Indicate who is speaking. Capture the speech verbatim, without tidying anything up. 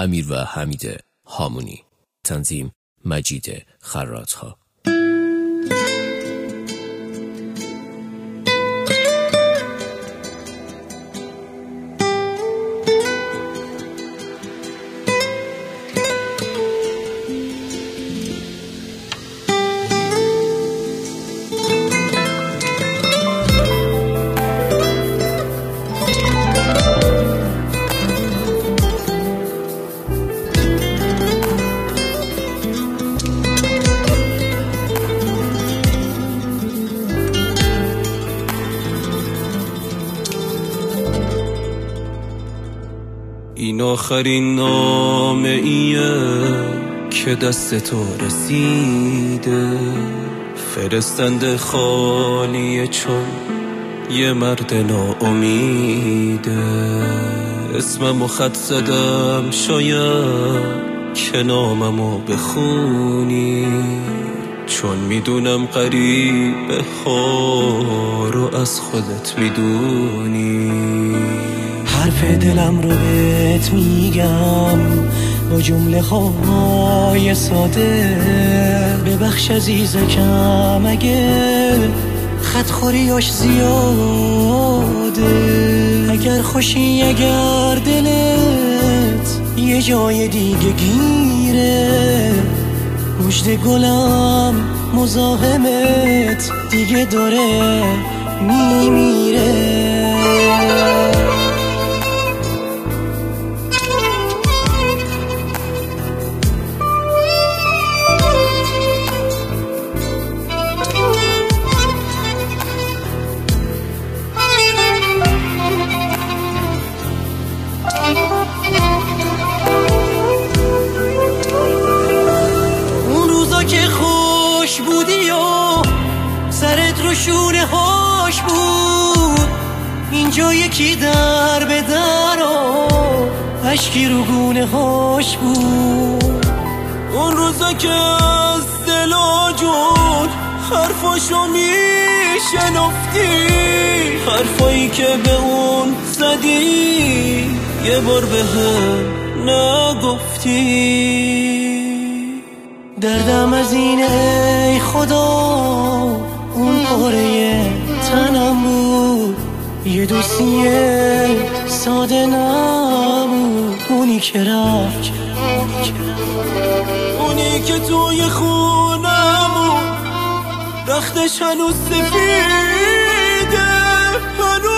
Speaker 1: امیر و حمید هامونی، تنظیم مجید خرات‌ها.
Speaker 2: این آخرین نامه ایه که دست تو رسیده، فرستنده خالیه چون یه مرد ناامیده. اسممو خط زدم شاید که ناممو بخونی، چون میدونم غریبه ها رو از خودت میدونی.
Speaker 3: حرف دلم رو بهت میگم با جمله های ساده، ببخش عزیزکم اگه خط خوریاش زیاده. اگر خوشی اگر دلت یه جای دیگه گیره، مژده گلم مزاحمت دیگه داره میمیره. اون روزا که خوش بودی و سرت رو شونه هاش بود، اینجا یکی در به در و عشقی رو گونه هاش بود.
Speaker 2: اون روزا که از دل و جون حرفاشو میشنفتی، حرفایی که به اون زدی یه بار به هم نگفتی.
Speaker 3: دردم از اینه ای خدا اون پاره تنم بود، یه دوستیه ساده نبود. اونی که رفت،
Speaker 2: اونی که توی خونمون رختش هنوز سفیده، هنوز